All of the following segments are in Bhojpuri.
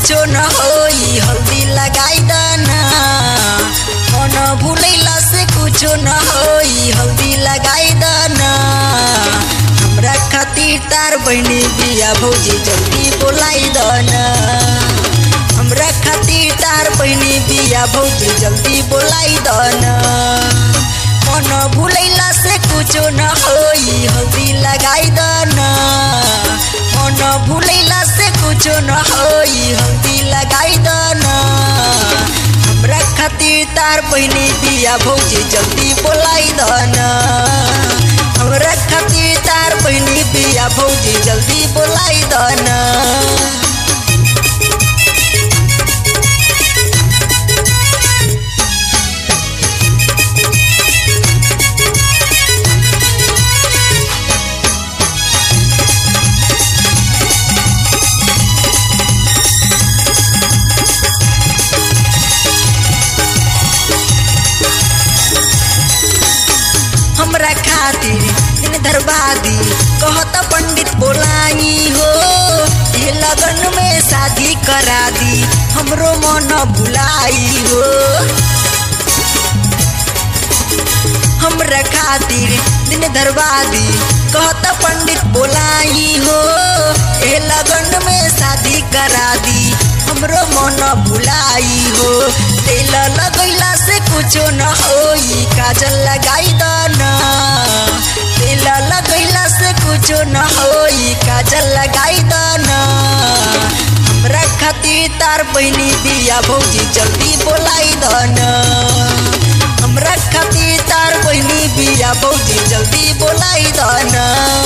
कुछो न होई हल्दी लगाई दना मन भूलैला से कुछो न होई हल्दी लगाई दना हमरा खातिर तार बहनी बिया भौजी जल्दी बोलाई दना हमरा खातिर तार बहनी बिया भौजी जल्दी बोलाई दना मन भूलैला से कुछो न होई हल्दी लगाई दना मन भूलैला से कुछो न होई हल्दी लगाई दना हमरा खातिर तार बहनी बिया भौजी जल्दी बोलाई दना हमरा खातिर तार बहनी बिया भौजी जल्दी बोलाई दना हमरा खातिर दिन दरबादी कहत पंडित बोलाई हो ये लगन में शादी करा दी हमरो मन भुलाई हो हमरा खातिर दिन दरबादी कहत पंडित बोलाई हो ये लगन में शादी करा दी हमरो मन भुलाई हो तेल लगैला से कुछो न होई काजल लगाई दना तेल लगैला से कुछो न होई काजल लगाई दना हमरा खातिर तार बहनी बिया भौजी जल्दी बोलाई दना हमरा खातिर तार बहनी बिया भौजी जल्दी बोलाई दना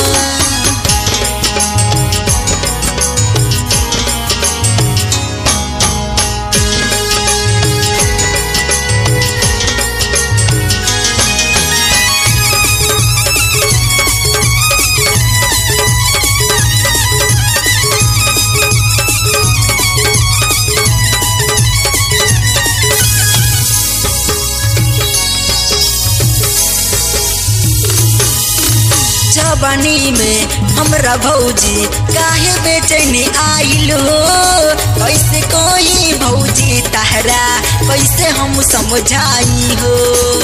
जवानी में हमरा भौजी काहे बेचैनी आइल हो कैसे कोई भौजी तहरा कैसे हम समझाई हो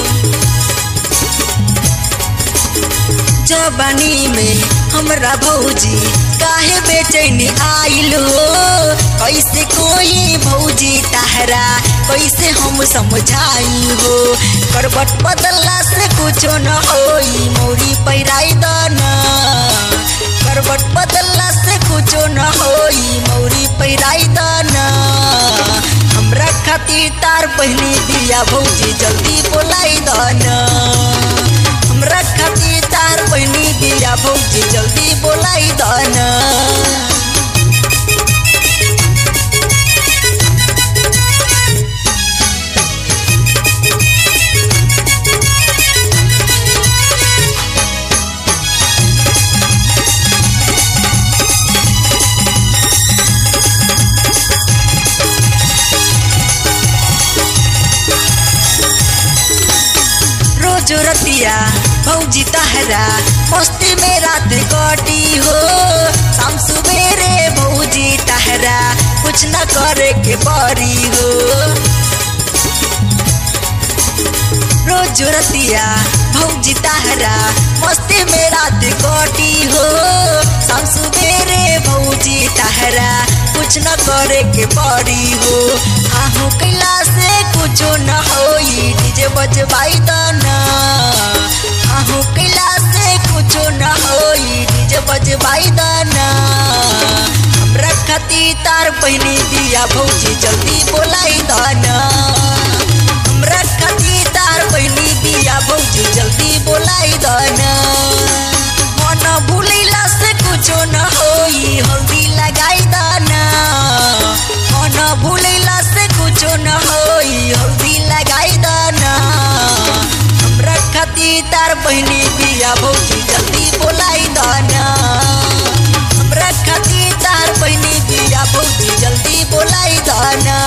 जवानी में हमरा भौजी काहे बेचैनी आइल हो कैसे कोई भौजी तहरा कैसे हम समझाई हो करबट बदलला से कुछो न होई मौरी पैराई दना करबट बदलला से कुछो न होई मौरी पैराई दना हमरा खातिर तार बहनी बिया भौजी जल्दी बोलाई दना हमरा खातिर तार बहनी बिया भौजी जल्दी बोलाई दना रोज रतिया भौजी तहरा मस्ती में रात कटी हो शाम सुबेरे भौजी तहरा कुछ न करे के परी हो रोज रतिया भौजी तहरा मस्ती में रात कटी हो शाम सुबेरे भौजी तहरा कुछ न करे के परी हो आहू कैला से कुछो न होई डीजे बजवाई दना आहू कैला से कुछो न होई डीजे बजवाई दना हमरा खातिर तार बहनी बिया भौजी जल्दी बोलाई दना हमरा खातिर तार बहनी बिया भौजी जल्दी बोलाई दना मन भूलैला से कुछो न होई हल्दी लगाई दना मन भूलैला से कुछो न होई हल्दी लगाई दना हमरा खातिर तार बहनी बिया भौजी जल्दी बोलाई दना हमरा खातिर तार बहनी बिया भौजी जल्दी बोलाई दना